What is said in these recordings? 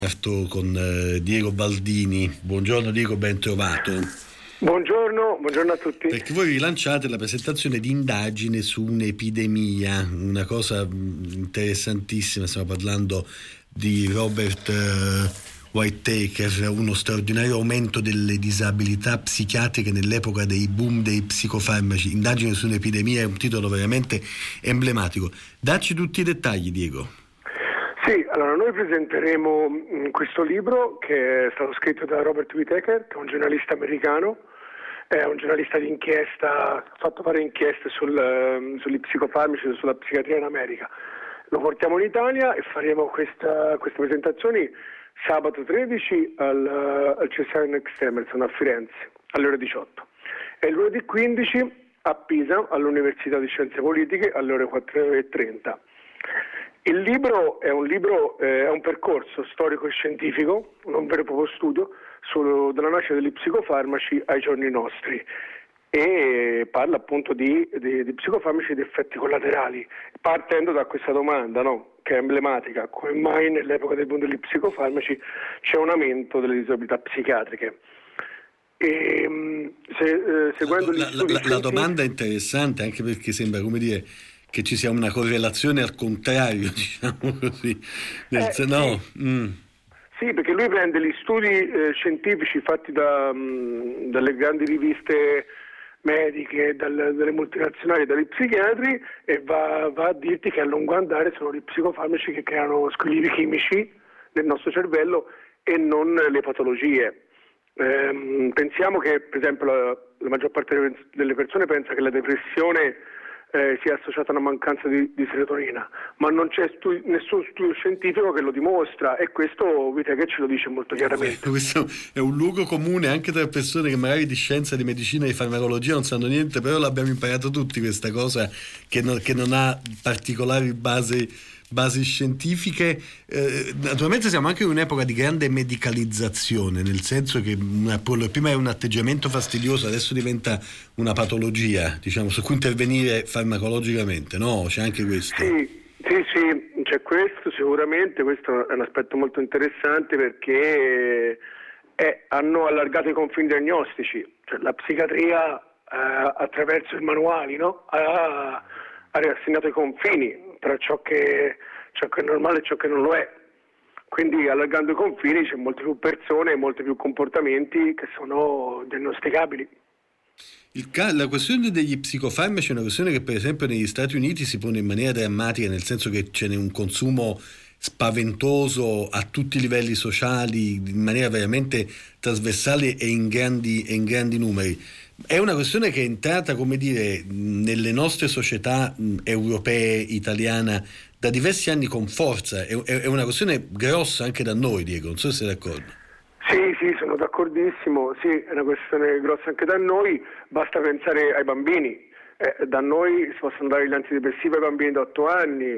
Con Diego Baldini. Buongiorno Diego, ben trovato. Buongiorno a tutti. Perché voi rilanciate la presentazione di indagine su un'epidemia, una cosa interessantissima. Stiamo parlando di Robert Whittaker, uno straordinario aumento delle disabilità psichiatriche nell'epoca dei boom dei psicofarmaci. Indagine su un'epidemia è un titolo veramente emblematico. Dacci tutti i dettagli, Diego. Sì, allora noi presenteremo questo libro che è stato scritto da Robert Whittaker, che è un giornalista americano, è un giornalista di inchiesta, ha fatto fare inchieste sugli psicofarmaci e sulla psichiatria in America. Lo portiamo in Italia e faremo queste presentazioni sabato 13 al Cesare Next Emerson a Firenze alle ore 18 e lunedì 15 a Pisa all'Università di Scienze Politiche alle ore 4:30. Il libro è un percorso storico e scientifico, un vero e proprio studio dalla nascita degli psicofarmaci ai giorni nostri e parla appunto di psicofarmaci e di effetti collaterali, partendo da questa domanda, no? Che è emblematica: come mai nell'epoca del boom degli psicofarmaci c'è un aumento delle disabilità psichiatriche? Seguendo la domanda è interessante, anche perché sembra, come dire, che ci sia una correlazione al contrario, diciamo così. Sì, perché lui prende gli studi scientifici fatti dalle grandi riviste mediche, dalle multinazionali, dagli psichiatri e va a dirti che a lungo andare sono gli psicofarmaci che creano squilibri chimici nel nostro cervello e non le patologie. Pensiamo che, per esempio, la maggior parte delle persone pensa che la depressione sia associata a una mancanza di serotonina, ma non c'è nessun studio scientifico che lo dimostra, e questo Whittaker ce lo dice molto chiaramente. Questo è un luogo comune anche tra persone che magari di scienza, di medicina, di farmacologia non sanno niente, però l'abbiamo imparato tutti questa cosa che non ha particolari basi scientifiche. Naturalmente siamo anche in un'epoca di grande medicalizzazione, nel senso che prima era un atteggiamento fastidioso, adesso diventa una patologia, diciamo, su cui intervenire farmacologicamente, no? C'è anche questo. Sì, c'è questo sicuramente. Questo è un aspetto molto interessante perché hanno allargato i confini diagnostici, cioè la psichiatria attraverso i manuali, no? Ha riassegnato i confini tra ciò che è normale e ciò che non lo è. Quindi allargando i confini c'è molte più persone e molti più comportamenti che sono diagnosticabili. La questione degli psicofarmaci è una questione che per esempio negli Stati Uniti si pone in maniera drammatica, nel senso che ce n'è un consumo spaventoso a tutti i livelli sociali, in maniera veramente trasversale e in grandi numeri. È una questione che è entrata, come dire, nelle nostre società europee, italiana, da diversi anni con forza. È una questione grossa anche da noi, Diego, non so se sei d'accordo. Sì, sono d'accordissimo. Sì, è una questione grossa anche da noi. Basta pensare ai bambini. Da noi si possono dare gli antidepressivi ai bambini da 8 anni.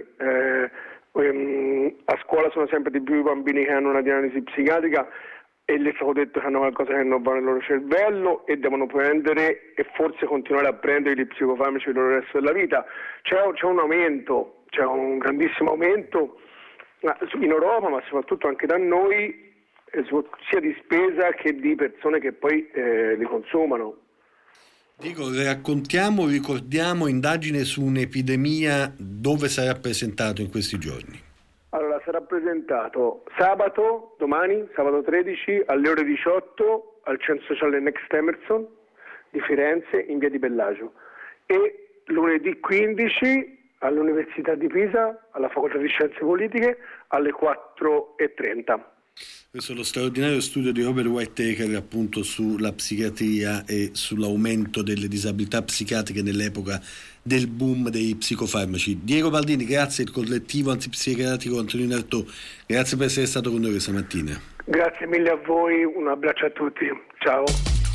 A scuola sono sempre di più i bambini che hanno una diagnosi psichiatrica e gli è stato detto che hanno qualcosa che non va nel loro cervello e devono prendere e forse continuare a prendere gli psicofarmaci per il resto della vita. C'è un aumento, c'è un grandissimo aumento in Europa, ma soprattutto anche da noi, sia di spesa che di persone che poi li consumano. Dico, ricordiamo indagine su un'epidemia, dove sarà presentato in questi giorni? Allora, sarà presentato domani, sabato 13, alle ore 18 al Centro Sociale Next Emerson di Firenze, in via di Bellagio, e lunedì 15 all'Università di Pisa, alla Facoltà di Scienze Politiche, alle 4:30. Questo è lo straordinario studio di Robert Whittaker appunto sulla psichiatria e sull'aumento delle disabilità psichiatriche nell'epoca del boom dei psicofarmaci. Diego Baldini, grazie. Il collettivo antipsichiatrico Antonino Artaud, grazie per essere stato con noi questa mattina. Grazie mille a voi, un abbraccio a tutti, ciao.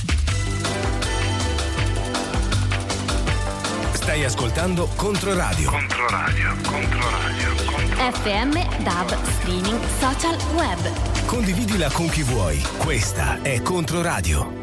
Stai ascoltando Controradio. FM, DAB, streaming, social, web. Condividila con chi vuoi. Questa è Controradio.